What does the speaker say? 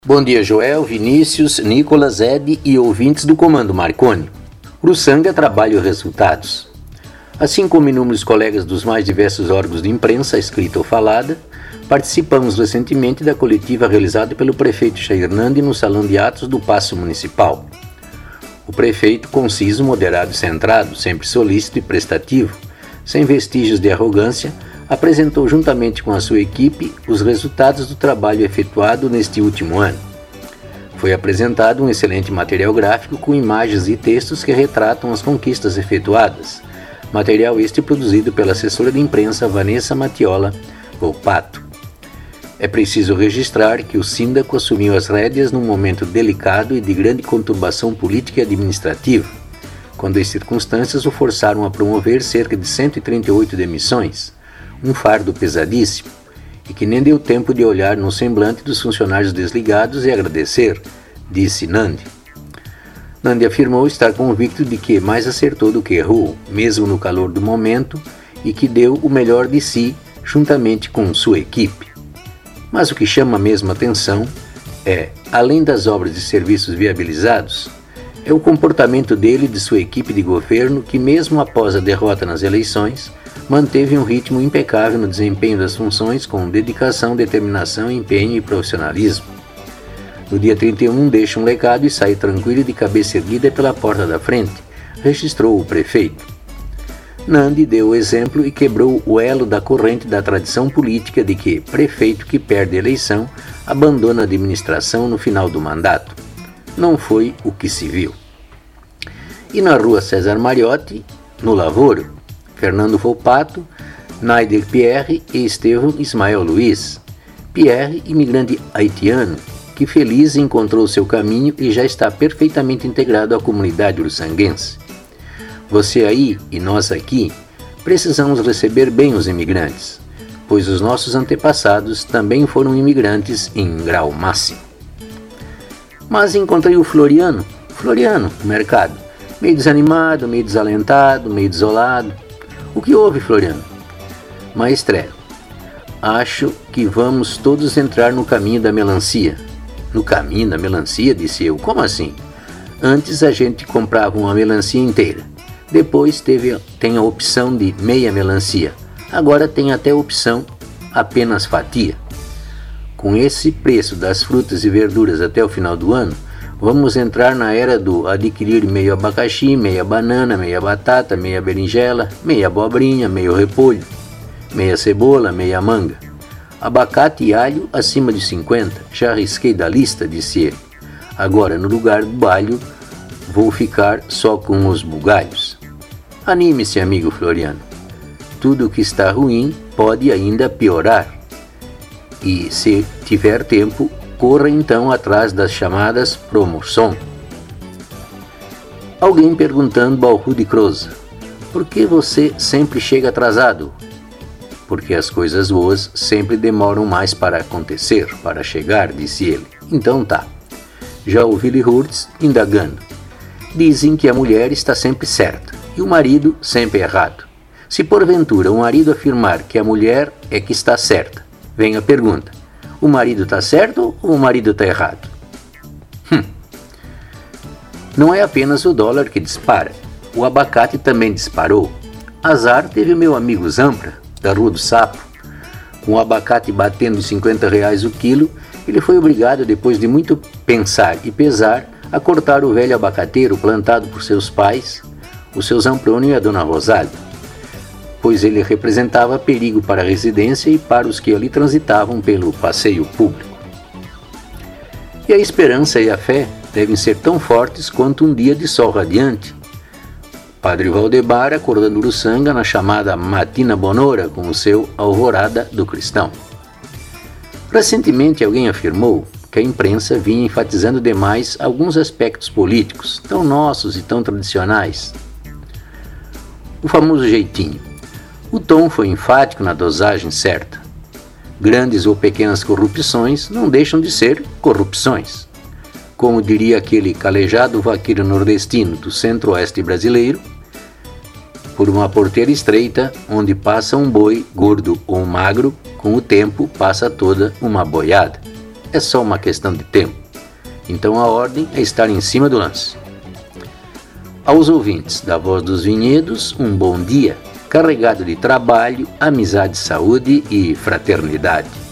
Bom dia, Joel, Vinícius, Nicolas, Ed e ouvintes do Comando Marconi. Uruçanga, trabalho e resultados. Assim como inúmeros colegas dos mais diversos órgãos de imprensa, escrita ou falada, participamos recentemente da coletiva realizada pelo prefeito Jair Nandi no Salão de Atos do Paço Municipal. O prefeito, conciso, moderado e centrado, sempre solícito e prestativo, sem vestígios de arrogância, apresentou juntamente com a sua equipe os resultados do trabalho efetuado neste último ano. Foi apresentado um excelente material gráfico com imagens e textos que retratam as conquistas efetuadas, material este produzido pela assessora de imprensa Vanessa Matiola Volpato. É preciso registrar que o síndaco assumiu as rédeas num momento delicado e de grande conturbação política e administrativa, quando as circunstâncias o forçaram a promover cerca de 138 demissões, um fardo pesadíssimo, e que nem deu tempo de olhar no semblante dos funcionários desligados e agradecer, disse Nandi. Nandi afirmou estar convicto de que mais acertou do que errou, mesmo no calor do momento, e que deu o melhor de si juntamente com sua equipe. Mas o que chama mesmo a atenção é, além das obras e serviços viabilizados, é o comportamento dele e de sua equipe de governo que, mesmo após a derrota nas eleições, manteve um ritmo impecável no desempenho das funções com dedicação, determinação, empenho e profissionalismo. No dia 31 deixa um legado e sai tranquilo e de cabeça erguida pela porta da frente, registrou o prefeito. Nandi deu o exemplo e quebrou o elo da corrente da tradição política de que prefeito que perde a eleição abandona a administração no final do mandato. Não foi o que se viu. E na rua César Mariotti, no Lavoro, Fernando Volpato, Naider Pierre e Estevão Ismael Luiz. Pierre, imigrante haitiano, que feliz encontrou seu caminho e já está perfeitamente integrado à comunidade uruçanguense. Você aí e nós aqui precisamos receber bem os imigrantes, pois os nossos antepassados também foram imigrantes em grau máximo. Mas encontrei o Floriano no mercado, meio desanimado, meio desalentado, meio desolado. O que houve, Floriano? Maestre, acho que vamos todos entrar no caminho da melancia. No caminho da melancia, disse eu. Como assim? Antes a gente comprava uma melancia inteira. Depois tem a opção de meia melancia. Agora tem até a opção apenas fatia. Com esse preço das frutas e verduras até o final do ano, vamos entrar na era do adquirir meio abacaxi, meia banana, meia batata, meia berinjela, meia abobrinha, meio repolho, meia cebola, meia manga. Abacate e alho acima de 50, já risquei da lista, disse ele. Agora, no lugar do alho, vou ficar só com os bugalhos. Anime-se, amigo Floriano. Tudo que está ruim pode ainda piorar. E se tiver tempo, corra então atrás das chamadas promoção. Alguém perguntando ao Rudi Croza: por que você sempre chega atrasado? Porque as coisas boas sempre demoram mais para acontecer, para chegar, disse ele. Então tá. Já o Willy Hurtz indagando: dizem que a mulher está sempre certa e o marido sempre errado. Se porventura o marido afirmar que a mulher é que está certa, vem a pergunta: o marido está certo ou o marido está errado? Não é apenas o dólar que dispara. O abacate também disparou. Azar teve o meu amigo Zampra, da Rua do Sapo. Com o abacate batendo R$50 o quilo, ele foi obrigado, depois de muito pensar e pesar, a cortar o velho abacateiro plantado por seus pais, o seu Zamprônio e a dona Rosália, pois ele representava perigo para a residência e para os que ali transitavam pelo passeio público. E a esperança e a fé devem ser tão fortes quanto um dia de sol radiante. Padre Valdemar acordando Uruçanga na chamada Matina Bonora com o seu Alvorada do Cristão. Recentemente alguém afirmou que a imprensa vinha enfatizando demais alguns aspectos políticos, tão nossos e tão tradicionais. O famoso jeitinho. O tom foi enfático na dosagem certa. Grandes ou pequenas corrupções não deixam de ser corrupções. Como diria aquele calejado vaqueiro nordestino do centro-oeste brasileiro, por uma porteira estreita, onde passa um boi gordo ou magro, com o tempo passa toda uma boiada. é só uma questão de tempo. Então a ordem é estar em cima do lance. Aos ouvintes da Voz dos Vinhedos, um bom dia, carregado de trabalho, amizade, saúde e fraternidade.